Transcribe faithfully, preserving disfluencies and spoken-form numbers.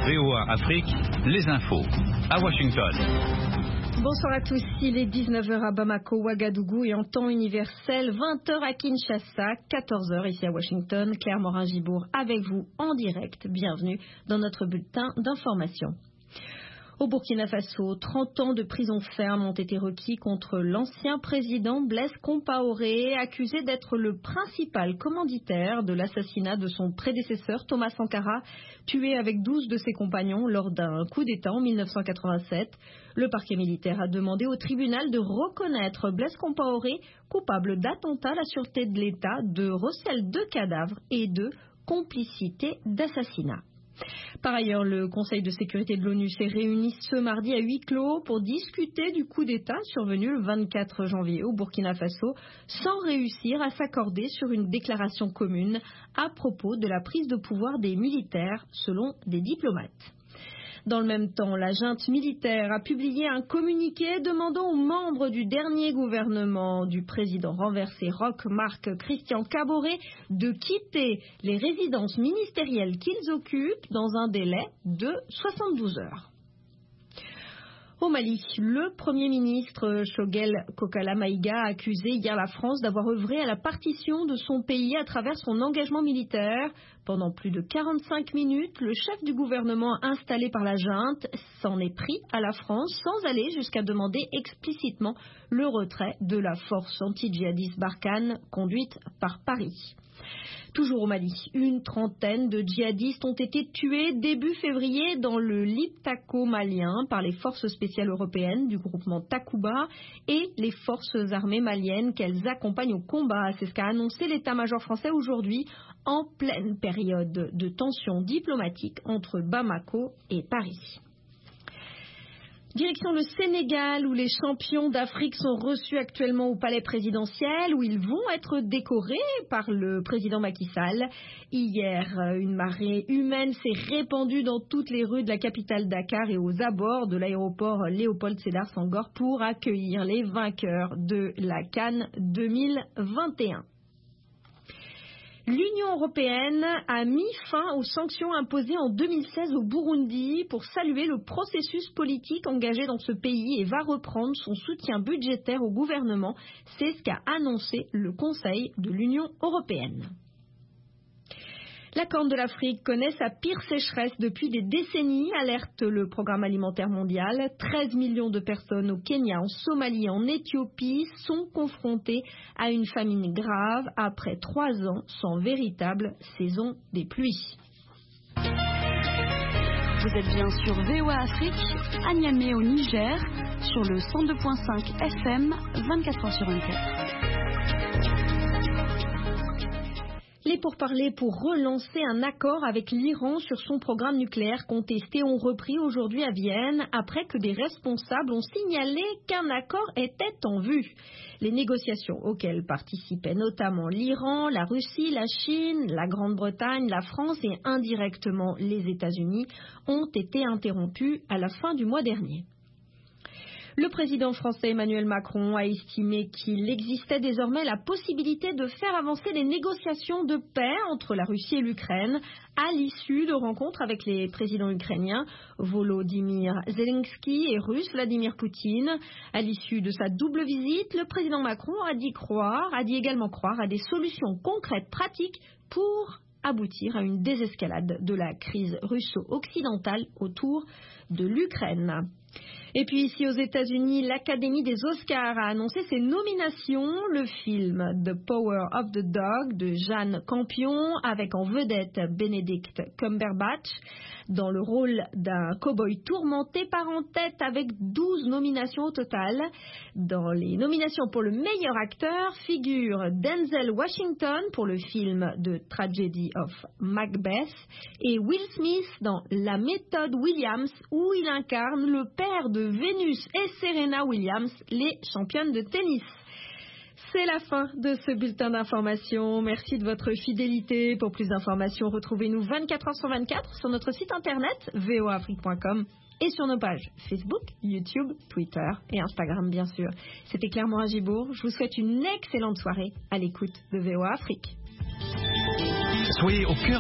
V O A Afrique, les infos à Washington. Bonsoir à tous, il est dix-neuf heures à Bamako, Ouagadougou et en temps universel, vingt heures à Kinshasa, quatorze heures ici à Washington. Claire Morin-Gibourg avec vous en direct. Bienvenue dans notre bulletin d'information. Au Burkina Faso, trente ans de prison ferme ont été requis contre l'ancien président Blaise Compaoré, accusé d'être le principal commanditaire de l'assassinat de son prédécesseur Thomas Sankara, tué avec douze de ses compagnons lors d'un coup d'État en mille neuf cent quatre-vingt-sept. Le parquet militaire a demandé au tribunal de reconnaître Blaise Compaoré coupable d'attentat à la sûreté de l'État, de recel de cadavres et de complicité d'assassinat. Par ailleurs, le Conseil de sécurité de l'ONU s'est réuni ce mardi à huis clos pour discuter du coup d'État survenu le vingt-quatre janvier au Burkina Faso, sans réussir à s'accorder sur une déclaration commune à propos de la prise de pouvoir des militaires, selon des diplomates. Dans le même temps, la junte militaire a publié un communiqué demandant aux membres du dernier gouvernement du président renversé Roch Marc Christian Kaboré de quitter les résidences ministérielles qu'ils occupent dans un délai de soixante-douze heures. Au Mali, le Premier ministre Choguel Kokala Maïga a accusé hier la France d'avoir œuvré à la partition de son pays à travers son engagement militaire. Pendant plus de quarante-cinq minutes, le chef du gouvernement installé par la junte s'en est pris à la France sans aller jusqu'à demander explicitement le retrait de la force anti-djihadiste Barkhane conduite par Paris. Toujours au Mali, une trentaine de djihadistes ont été tués début février dans le Liptako malien par les forces spéciales européennes du groupement Takuba et les forces armées maliennes qu'elles accompagnent au combat. C'est ce qu'a annoncé l'état-major français aujourd'hui en pleine période de tensions diplomatiques entre Bamako et Paris. Direction le Sénégal, où les champions d'Afrique sont reçus actuellement au palais présidentiel, où ils vont être décorés par le président Macky Sall. Hier, une marée humaine s'est répandue dans toutes les rues de la capitale Dakar et aux abords de l'aéroport Léopold Sédar Senghor pour accueillir les vainqueurs de la CAN deux mille vingt et un. L'Union européenne a mis fin aux sanctions imposées en deux mille seize au Burundi pour saluer le processus politique engagé dans ce pays et va reprendre son soutien budgétaire au gouvernement. C'est ce qu'a annoncé le Conseil de l'Union européenne. La Corne de l'Afrique connaît sa pire sécheresse depuis des décennies, alerte le Programme alimentaire mondial. treize millions de personnes au Kenya, en Somalie et en Éthiopie sont confrontées à une famine grave après trois ans sans véritable saison des pluies. Vous êtes bien sur V O A Afrique, à Niamey au Niger, sur le cent deux virgule cinq F M, vingt-quatre heures sur vingt-quatre. Les pourparlers pour relancer un accord avec l'Iran sur son programme nucléaire contesté ont repris aujourd'hui à Vienne après que des responsables ont signalé qu'un accord était en vue. Les négociations auxquelles participaient notamment l'Iran, la Russie, la Chine, la Grande-Bretagne, la France et indirectement les États-Unis ont été interrompues à la fin du mois dernier. Le président français Emmanuel Macron a estimé qu'il existait désormais la possibilité de faire avancer les négociations de paix entre la Russie et l'Ukraine à l'issue de rencontres avec les présidents ukrainiens Volodymyr Zelensky et russe Vladimir Poutine. À l'issue de sa double visite, le président Macron a dit croire, a dit également croire à des solutions concrètes, pratiques pour aboutir à une désescalade de la crise russo-occidentale autour de l'Ukraine. Et puis ici aux États-Unis, l'Académie des Oscars a annoncé ses nominations. Le film The Power of the Dog de Jane Campion, avec en vedette Benedict Cumberbatch dans le rôle d'un cow-boy tourmenté, part en tête avec douze nominations au total. Dans les nominations pour le meilleur acteur figurent Denzel Washington pour le film The Tragedy of Macbeth et Will Smith dans La méthode Williams, où il incarne le père de Venus et Serena Williams, les championnes de tennis. C'est la fin de ce bulletin d'information. Merci de votre fidélité. Pour plus d'informations, retrouvez-nous vingt-quatre heures sur vingt-quatre sur notre site internet v o a afrique point com et sur nos pages Facebook, YouTube, Twitter et Instagram, bien sûr. C'était Claire Morin-Gibourg. Je vous souhaite une excellente soirée à l'écoute de V O A Afrique. Soyez au cœur